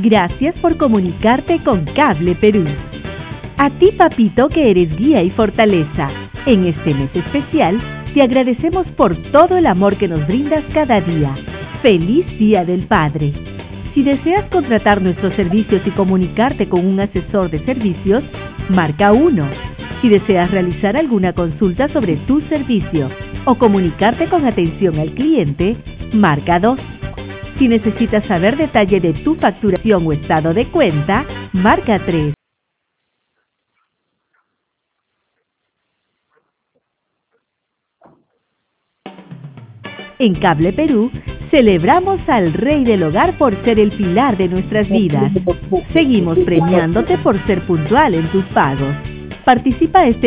Gracias por comunicarte con Cable Perú. A ti, papito, que eres guía y fortaleza. En este mes especial, te agradecemos por todo el amor que nos brindas cada día. ¡Feliz Día del Padre! Si deseas contratar nuestros servicios y comunicarte con un asesor de servicios, marca 1. Si deseas realizar alguna consulta sobre tu servicio o comunicarte con atención al cliente, marca 2. Si necesitas saber detalle de tu facturación o estado de cuenta, marca 3. En Cable Perú, celebramos al Rey del Hogar por ser el pilar de nuestras vidas. Seguimos premiándote por ser puntual en tus pagos. Participa este